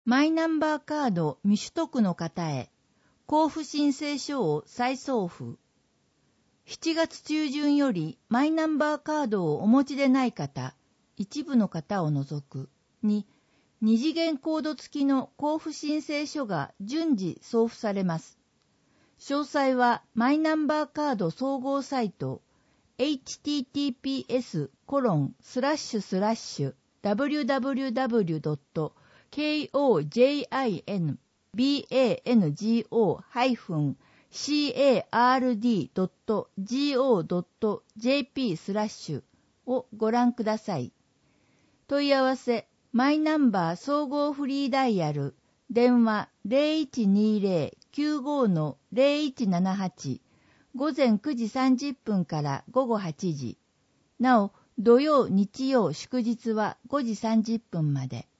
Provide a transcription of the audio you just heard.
マイナンバーカード未取得の方へ、交付申請書を再送付。7月中旬よりマイナンバーカードをお持ちでない方、一部の方を除くに、二次元コード付きの交付申請書が順次送付されます。詳細はマイナンバーカード総合サイト https://www.kojinbango.jp/ をご覧ください。問い合わせマイナンバー総合フリーダイヤル電話 0120-95-0178 午前9時30分から午後8時。なお、土曜、日曜、祝日は5時30分まで。